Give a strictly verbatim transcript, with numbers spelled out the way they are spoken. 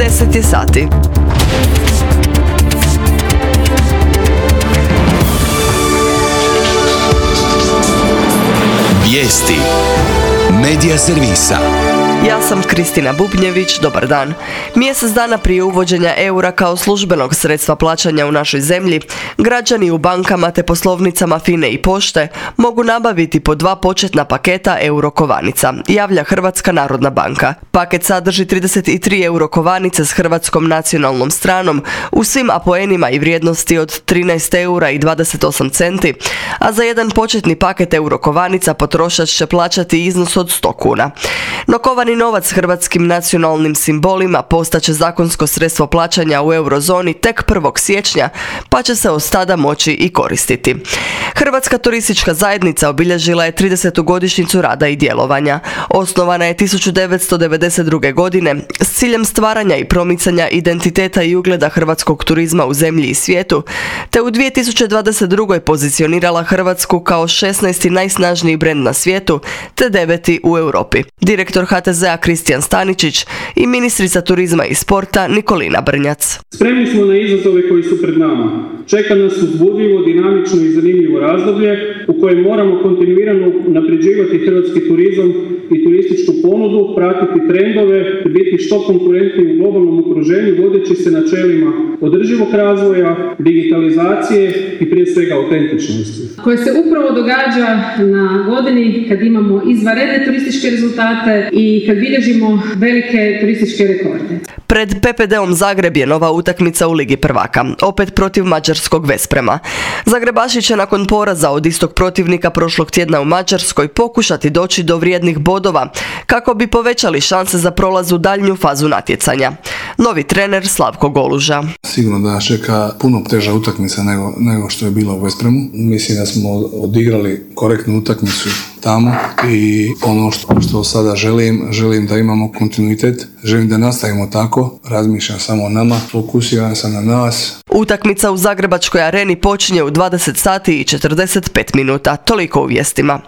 deset je sati. Vijesti Medija servisa. Ja sam Kristina Bubnjević, dobar dan. Mjesec dana prije uvođenja eura kao službenog sredstva plaćanja u našoj zemlji, građani u bankama te poslovnicama FINE i pošte mogu nabaviti po dva početna paketa euro kovanica, javlja Hrvatska narodna banka. Paket sadrži trideset tri euro kovanice s hrvatskom nacionalnom stranom u svim apoenima i vrijednosti od trinaest eura i dvadeset osam centi, a za jedan početni paket euro kovanica potrošač će plaćati iznos od sto kuna. No kovani novac s hrvatskim nacionalnim simbolima postaće zakonsko sredstvo plaćanja u eurozoni tek prvog siječnja, pa će se od tada moći i koristiti. Hrvatska turistička zajednica obilježila je tridesetu godišnjicu rada i djelovanja. Osnovana je tisuću devetsto devedeset druge. godine s ciljem stvaranja i promicanja identiteta i ugleda hrvatskog turizma u zemlji i svijetu, te u dvije tisuće dvadeset druge. pozicionirala Hrvatsku kao šesnaesti najsnažniji brend na svijetu, te deveti u Europi. Direktor H T Z-a Kristijan Staničić i ministrica turizma i sporta Nikolina Brnjac. Spremni smo na izazove koji su pred nama. Čeka nas uzbudljivo, dinamično i zanimljivo razdoblje u kojem moramo kontinuirano napređivati hrvatski turizam i turističku ponudu, pratiti trendove, biti što konkurentniji u globalnom okruženju, vodeći se načelima održivog razvoja, digitalizacije i prije svega autentičnosti. Koje se upravo događa na godini kad imamo izvanredne turističke rezultate i kad bilježimo velike turističke rekorde. Pred P P D-om Zagreb je nova utakmica u Ligi prvaka, opet protiv mađarskog Vesprema. Zagrebaši će nakon poraza od istog protivnika prošlog tjedna u Mađarskoj pokušati doći do vrijednih bodova kako bi povećali šanse za prolaz u daljnju fazu natjecanja. Novi trener Slavko Goluža. Sigurno da nas čeka puno teža utakmica nego, nego što je bilo u Vespremu. Mislim da smo odigrali korektnu utakmicu tamo i ono što, što sada želim, želim da imamo kontinuitet, želim da nastavimo tako, razmišljam samo o nama, fokusiram sam na nas. Utakmica u Zagrebačkoj areni počinje u dvadeset sati i četrdeset pet minuta, toliko u vijestima.